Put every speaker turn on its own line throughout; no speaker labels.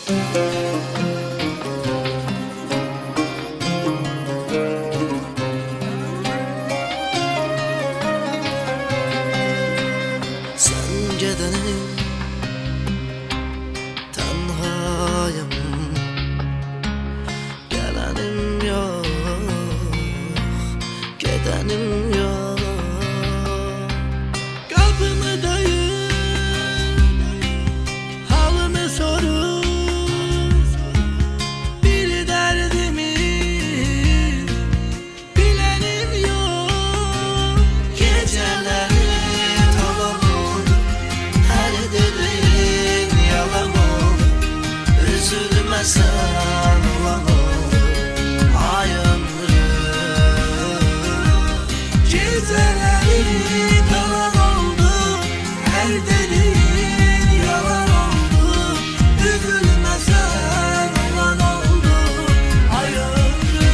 Sen gidenin tenhayım, gelenim yok, gidenim yok. Kapımı dayı, halımı sorup, bir derdimi bilenim yok. Geceleri tamam oldu, her dediğin yalan oldu. Üzülmesen olan oldu, ay ömrüm. Geceleri kalan oldu, her dediğin yalan oldu. Üzülmesen olan oldu, ay ömrüm.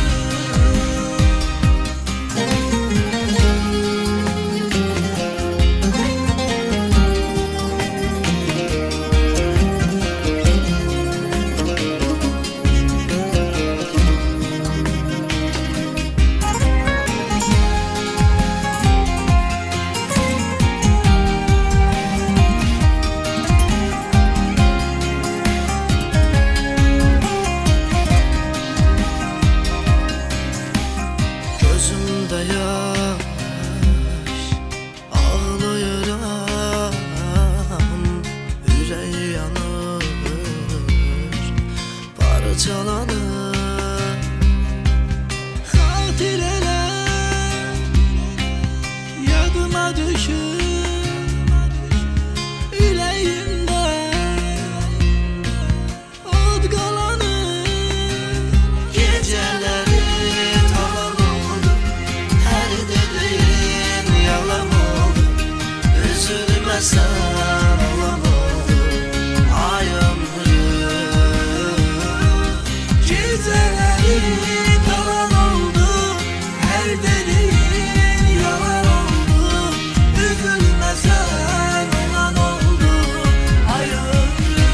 Gözümde yaş, ağlıyorum, yüreği yanır, parçalanır. Hatireler yadıma düşür, yüreğimde od kalanır. Geceleri tamam oldu, her dediğin yalan oldu. Üzülmesen olan oldu, ay ömrüm. Geceleri kalan oldu, her dediğin yalan oldu. Üzülmesen olan oldu, ay ömrüm.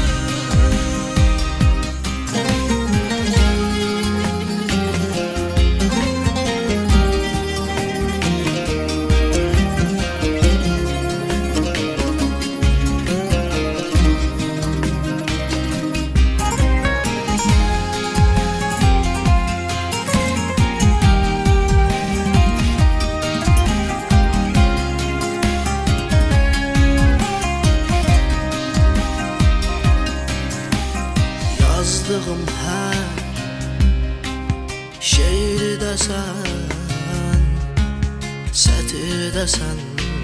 Yazdığım her şiirde sen, sətirdə sən,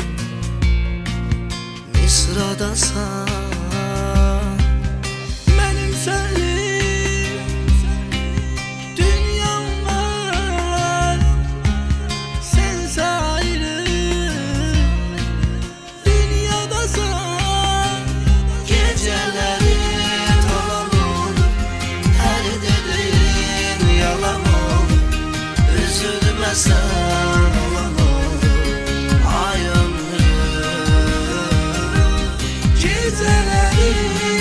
misrada sən. Mənim sənin dünyam var, sənsə ayrı dünyadasan. Geceleri tamam oldu, her dediğin yalan oldu. Üzülmesen olan oldu, ay ömrüm. Geceleri